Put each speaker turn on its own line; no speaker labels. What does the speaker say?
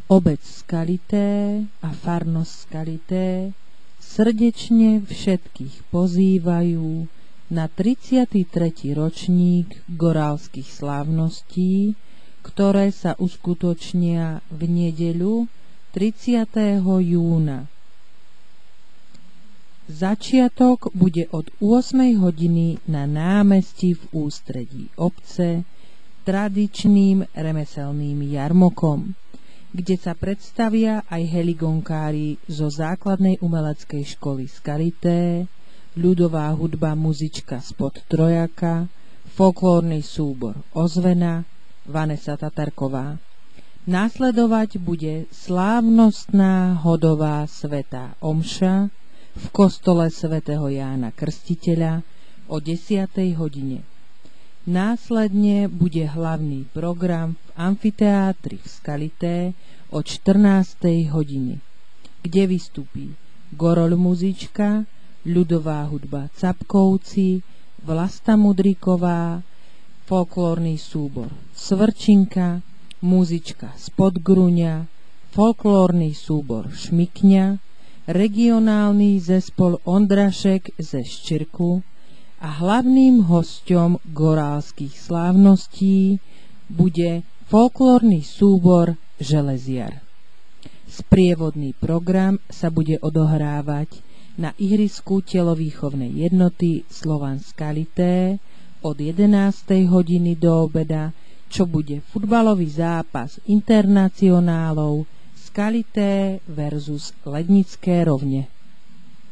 Obec Skalité a farnosť Skalité srdečne všetkých pozývajú na 33. ročník gorálskych slávností, ktoré sa uskutočnia v nedeľu 30. júna. Začiatok bude od 8 hodiny na námestí v ústredí obce tradičným remeselným jarmokom, kde sa predstavia aj heligonkári zo základnej umeleckej školy Skalité, ľudová hudba muzička spod Trojaka, folklórny súbor Ozvena, Vanesa Tatarková. Následovať bude slávnostná hodová svätá omša v kostole svätého Jána Krstiteľa o 10. hodine. Následne bude hlavný program v amfiteátri v Skalité o 14. hodine, kde vystupí goroľ muzička, ľudová hudba Capkovci, Vlasta Mudríková, folklórny súbor Svrčinka, muzička z Podgruňa, folklórny súbor Šmikňa, regionálny zespol Ondrašek ze Ščirku a hlavným hosťom gorálskych slávností bude folklórny súbor Železiar. Sprievodný program sa bude odohrávať na ihrisku telovýchovnej jednoty Slovan Skalité od 11. hodiny do obeda, čo bude futbalový zápas internacionálov Skalité versus Lednické Rovne.